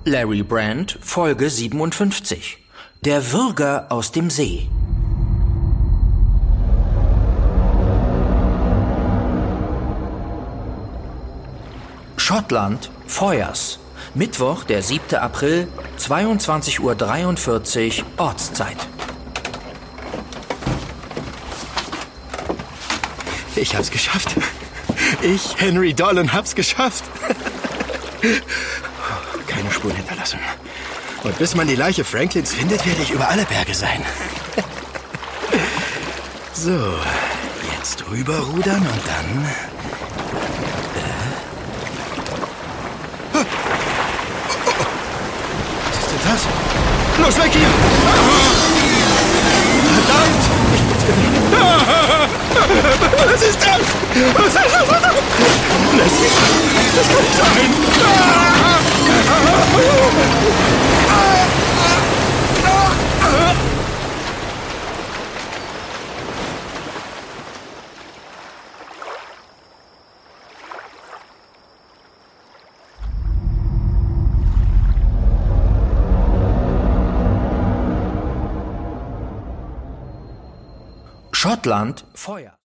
Larry Brand, Folge 57. Der Würger aus dem See. Schottland, Foyers. Mittwoch, der 7. April, 22:43 Uhr Ortszeit. Ich hab's geschafft. Ich, Henry Dolan, hab's geschafft. Keine Spuren hinterlassen. Und bis man die Leiche Franklins findet, werde ich über alle Berge sein. So, jetzt rüberrudern und dann... Was ist denn das? Los, weg hier! Verdammt! Was ist das? Was ist das? Das kann nicht sein! Schottland, Feuer.